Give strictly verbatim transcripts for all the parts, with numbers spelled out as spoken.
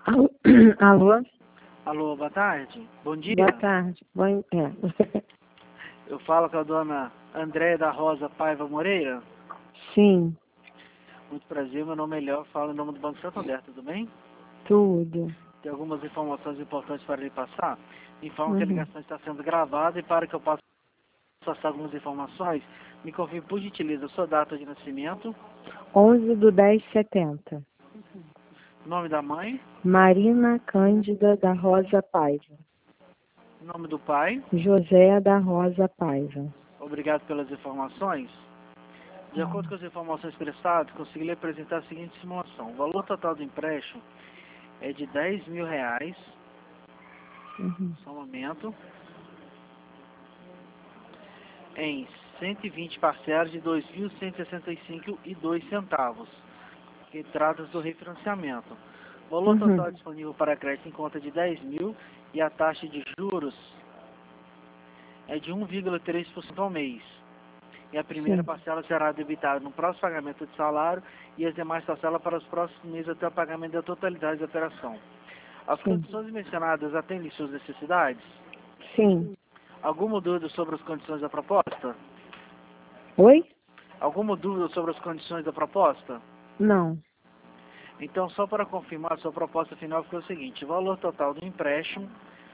Alô? Alô? Alô, boa tarde. Bom dia. Boa tarde. Bom... É. Eu falo com a dona Andréia da Rosa Paiva Moreira. Sim, Muito prazer, meu nome é Léo, falo em nome do Banco Santander, tudo bem? tudo. Tem algumas informações importantes para lhe passar. Informo que a Uhum. ligação está sendo gravada e para que eu possa passar algumas informações, me confirme por gentileza a sua data de nascimento, onze do dez setenta. nome da mãe, Marina Cândida da Rosa Paiva. nome do pai. José da Rosa Paiva. Obrigado pelas informações. De acordo com as informações prestadas, consegui lhe apresentar a seguinte simulação. O valor total do empréstimo é de dez mil reais. Uhum. Só um momento. Em cento e vinte parcelas de dois mil cento e sessenta e cinco e dois centavos, que trata do refinanciamento. O valor Uhum. total disponível para crédito em conta de dez mil e a taxa de juros é de um vírgula três por cento ao mês. E a primeira Sim. parcela será debitada no próximo pagamento de salário e as demais parcelas para os próximos meses até o pagamento da totalidade da operação. As Sim. condições mencionadas atendem suas necessidades? Sim. Alguma dúvida sobre as condições da proposta? Oi? Alguma dúvida sobre as condições da proposta? Não. Então, só para confirmar, sua proposta final ficou o seguinte: o valor total do empréstimo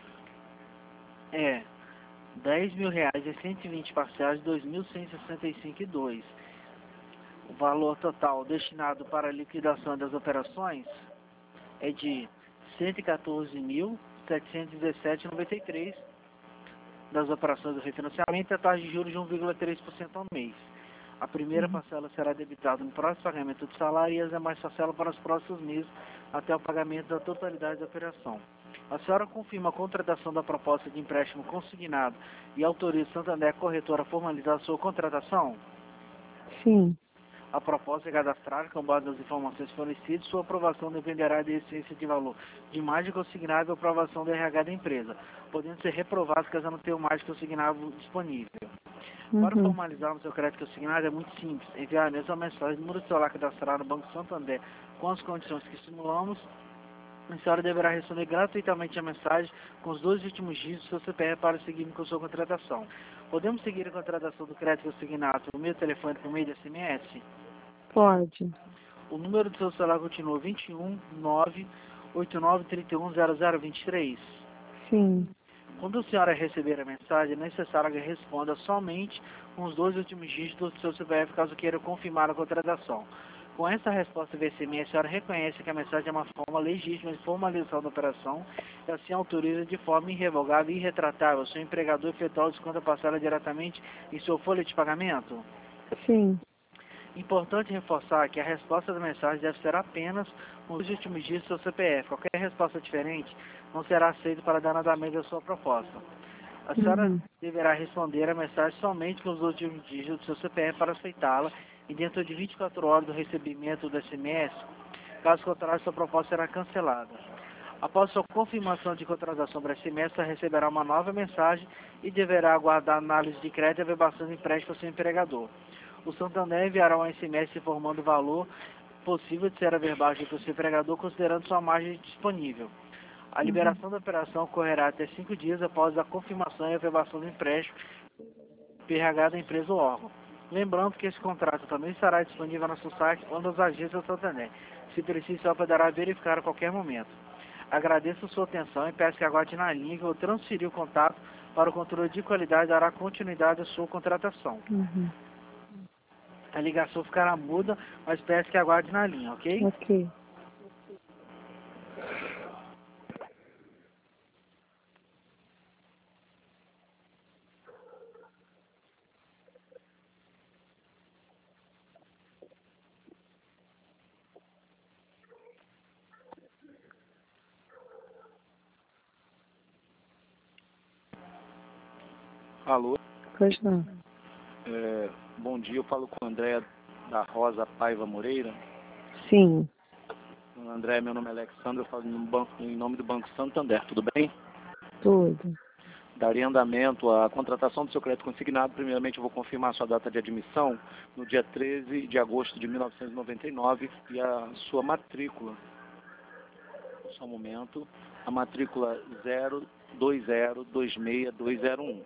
é dez mil reais em cento e vinte parcelas de dois mil cento e sessenta e cinco e dois. O valor total destinado para a liquidação das operações é de cento e quatorze mil setecentos e dezessete vírgula noventa e três das operações do refinanciamento e a taxa de juros de um vírgula três por cento ao mês. A primeira Uhum. parcela será debitada no próximo pagamento do salário e as demais parcelas para os próximos meses até o pagamento da totalidade da operação. A senhora confirma a contratação da proposta de empréstimo consignado e autoriza o Santander Corretora a formalizar a sua contratação? Sim. A proposta é cadastrada com base nas informações fornecidas. Sua aprovação dependerá da essência de valor de margem consignável e aprovação do R H da empresa, podendo ser reprovado caso não tenha margem consignável disponível. Para Uhum. formalizar o seu crédito consignado é muito simples. Enviar a mesma mensagem, número de celular cadastrado no Banco Santander com as condições que simulamos. A senhora deverá responder gratuitamente a mensagem com os dois últimos dígitos do seu C P F para seguir com sua contratação. Podemos seguir a contratação do crédito consignado no meio telefone por meio de S M S? Pode. O número do seu celular continua vinte e um, nove, oito nove, trinta e um, zero zero, vinte e três. Sim. Quando a senhora receber a mensagem, é necessário que responda somente com os dois últimos dígitos do seu C P F, caso queira confirmar a contratação. Com essa resposta via S M S, a senhora reconhece que a mensagem é uma forma legítima de formalização da operação e assim autoriza de forma irrevogável e irretratável o seu empregador efetuar o desconto da parcela diretamente em sua folha de pagamento? Sim. Importante reforçar que a resposta da mensagem deve ser apenas com os últimos dígitos do seu C P F. Qualquer resposta diferente não será aceita para dar andamento da sua proposta. A senhora Uhum. deverá responder a mensagem somente com os últimos dígitos do seu C P F para aceitá-la e dentro de vinte e quatro horas do recebimento do S M S. Caso contrário, sua proposta será cancelada. Após sua confirmação de contratação por S M S, você receberá uma nova mensagem e deverá aguardar análise de crédito e averbação de empréstimo ao seu empregador. O Santander enviará um S M S informando o valor possível de ser averbado pelo seu empregador, considerando sua margem disponível. A liberação da operação ocorrerá até cinco dias após a confirmação e averbação do empréstimo P R da empresa ou órgão. Lembrando que esse contrato também estará disponível no nosso site ou nas agências do Santander. Se preciso, só poderá verificar a qualquer momento. Agradeço a sua atenção e peço que aguarde na linha que eu vou transferir o contato para o controle de qualidade e dará continuidade à sua contratação. Uhum. A ligação ficará muda, mas peço que aguarde na linha, ok? Ok. Alô, Pois não. é, bom dia, eu falo com a Andréia da Rosa Paiva Moreira. Sim. Andréia, meu nome é Alexandre, eu falo no banco, em nome do Banco Santander, tudo bem? Tudo. Daria andamento à contratação do seu crédito consignado. Primeiramente, eu vou confirmar a sua data de admissão no dia treze de agosto de mil novecentos e noventa e nove e a sua matrícula. Só um momento. A matrícula zero dois zero dois seis dois zero um.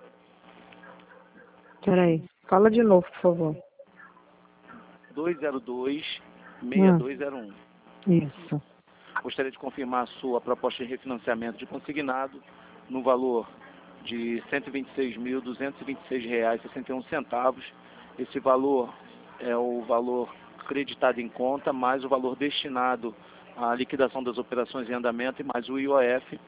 Peraí. Fala de novo, por favor. dois zero dois seis dois zero um. Isso. Gostaria de confirmar a sua proposta de refinanciamento de consignado no valor de cento e vinte e seis mil, duzentos e vinte e seis reais e sessenta e um centavos. Esse valor é o valor creditado em conta, mais o valor destinado à liquidação das operações em andamento e mais o I O F.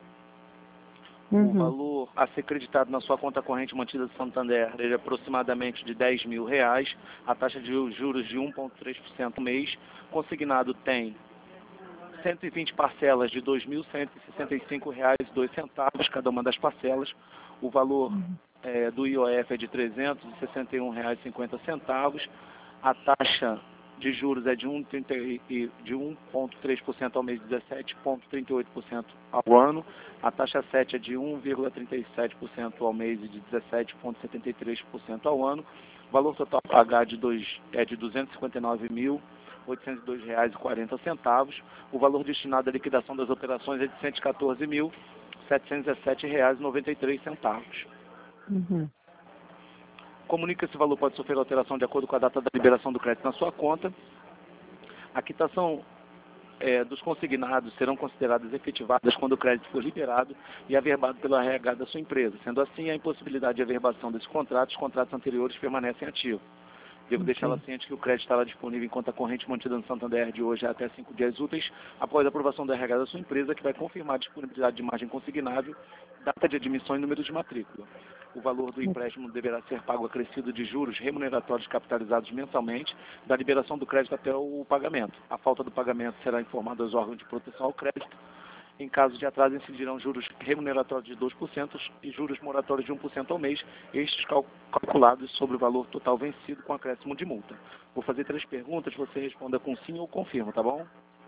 Uhum. O valor a ser creditado na sua conta corrente mantida de Santander é de aproximadamente de dez mil reais, a taxa de juros de um vírgula três por cento no mês. Consignado tem cento e vinte parcelas de dois mil cento e sessenta e cinco reais e dois centavos cada uma das parcelas. O valor é, do I O F é de trezentos e sessenta e um reais e cinquenta centavos. A taxa de juros é de um vírgula três por cento ao mês, dezessete vírgula trinta e oito por cento ao ano. A taxa sete é de um vírgula trinta e sete por cento ao mês e de dezessete vírgula setenta e três por cento ao ano. O valor total a pagar de dois, é de duzentos e cinquenta e nove mil, oitocentos e dois reais e quarenta centavos. O valor destinado à liquidação das operações é de cento e quatorze mil, setecentos e dezessete reais e noventa e três centavos. Uhum. Comunica que esse valor pode sofrer alteração de acordo com a data da liberação do crédito na sua conta. A quitação é, dos consignados serão consideradas efetivadas quando o crédito for liberado e averbado pelo R H da sua empresa. Sendo assim, a impossibilidade de averbação desses contratos, os contratos anteriores permanecem ativos. Devo Ok. deixá-la ciente que o crédito estará disponível em conta corrente mantida no Santander de hoje até cinco dias úteis, após a aprovação do R H da sua empresa, que vai confirmar a disponibilidade de margem consignável, data de admissão e número de matrícula. O valor do empréstimo deverá ser pago acrescido de juros remuneratórios capitalizados mensalmente, da liberação do crédito até o pagamento. A falta do pagamento será informada aos órgãos de proteção ao crédito. Em caso de atraso, incidirão juros remuneratórios de dois por cento e juros moratórios de um por cento ao mês, estes cal calculados sobre o valor total vencido com acréscimo de multa. Vou fazer três perguntas, você responda com sim ou confirma, tá bom?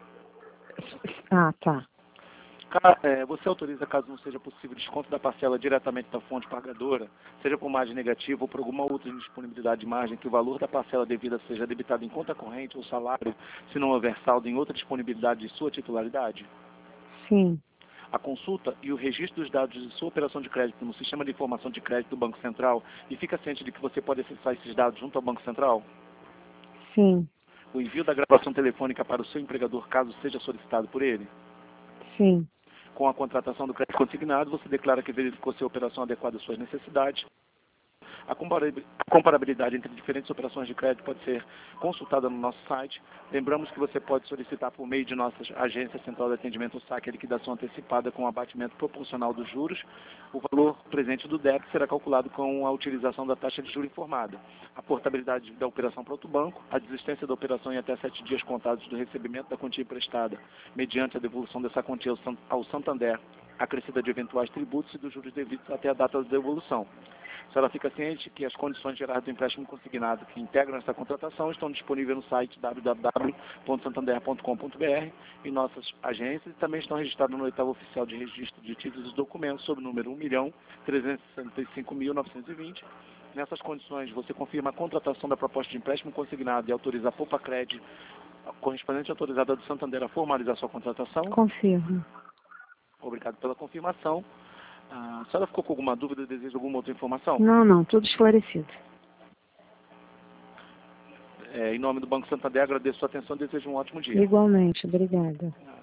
Ah, tá. Ca- é, você autoriza, caso não seja possível, desconto da parcela diretamente da fonte pagadora, seja por margem negativa ou por alguma outra indisponibilidade de margem, que o valor da parcela devida seja debitado em conta corrente ou salário, se não houver saldo em outra disponibilidade de sua titularidade? Sim. A consulta e o registro dos dados de sua operação de crédito no sistema de informação de crédito do Banco Central e fica ciente de que você pode acessar esses dados junto ao Banco Central? Sim. O envio da gravação telefônica para o seu empregador, caso seja solicitado por ele? Sim. Com a contratação do crédito consignado, você declara que verificou se a operação adequada às suas necessidades. A comparabilidade entre diferentes operações de crédito pode ser consultada no nosso site. Lembramos que você pode solicitar por meio de nossa agência central de atendimento S A C a liquidação antecipada com abatimento proporcional dos juros. O valor presente do débito será calculado com a utilização da taxa de juros informada. A portabilidade da operação para outro banco, a desistência da operação em até sete dias contados do recebimento da quantia emprestada, mediante a devolução dessa quantia ao Santander, acrescida de eventuais tributos e dos juros devidos até a data da devolução. A senhora fica ciente que as condições gerais do empréstimo consignado que integram essa contratação estão disponíveis no site w w w ponto santander ponto com ponto b r e nossas agências e também estão registradas no oitavo oficial de registro de títulos e documentos sob o número um milhão trezentos e sessenta e cinco mil novecentos e vinte. Nessas condições, você confirma a contratação da proposta de empréstimo consignado e autoriza a Poupa-Cred, a correspondente autorizada do Santander, a formalizar sua contratação? Confirmo. Obrigado pela confirmação. Ah, a senhora ficou com alguma dúvida, deseja alguma outra informação? Não, não. Tudo esclarecido. É, em nome do Banco Santander, agradeço a sua atenção e desejo um ótimo dia. Igualmente. Obrigada.